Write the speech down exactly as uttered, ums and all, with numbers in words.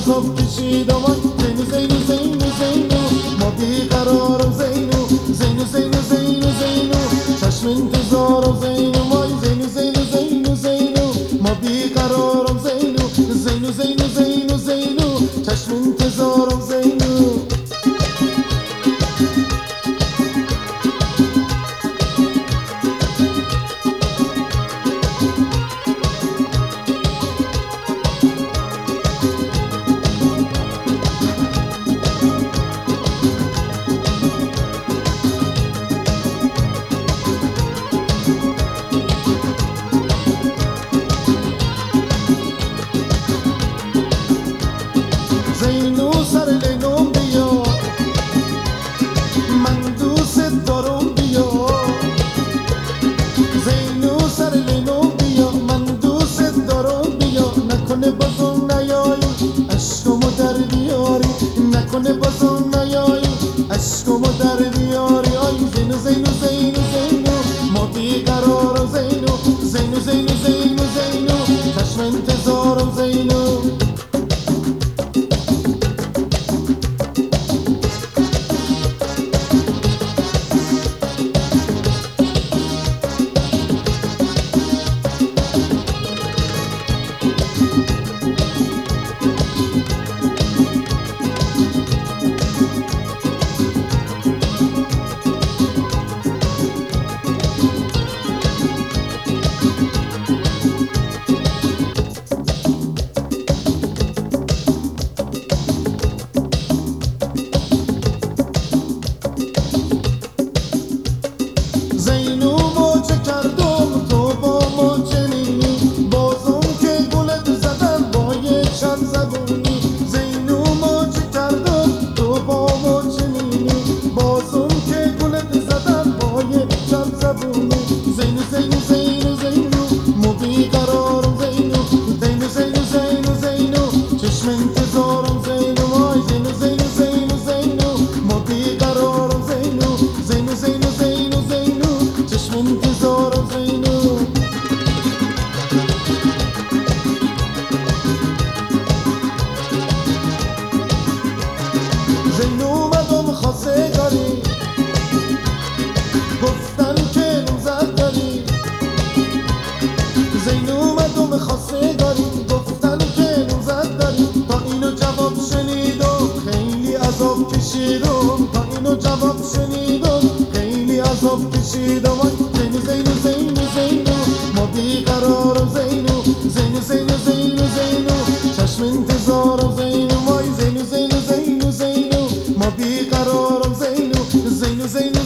عذاب کشیدم وای زینو زینو زینو زینو ما بیقرارم زینو زینو زینو زینو زینو چشم انتظارم زینو وای زینو زینو زینو زینو ما بیقرارم زینو زینو زینو زینو زینو چشم انتظارم زینو زینو سر لینم بیا من دوست دارم بیا زینو سر لینم بیا من دوست دارم بیا نکنه بازم نیایی عشقمو در بیاری نکنه بازم نیایی عشقمو در بیاری آی زینو زینو زینو زینو ما بیقرارم زینو زینو زینو زینو زینو چشم انتظارم زینو زینو موچه کردم تو با موچه نینی بازم که گلت زدم با یه چند زبونی زینو موچه کردم تو با موچه نینی بازم که گلت زدم با یه چند زبونی زینو زینو زینو زینو مو بیقرارم زینو زینو زینو زینو زینو چشم انتظارم زینو وای زینو زینو زینو زینو مو بیقرارم زینو زینو زینو زینو زینو چشم انتظارم زینو زینو اومدم خواستگاری گفتن که نوزد داری زینو اومدم خواستگاری گفتن که نوزد داری تا اینو جواب شنیدم خیلی عذاب کشیدم تا اینو جواب شنیدم خیلی عذاب کشیدم وای زینو زینو زینو زینو ما بیقرارم زینو زینو زینو زینو زینو چشم انتظارم زینو وای زینو زینو زینو زینو ما بیقرارم زینو زینو زینو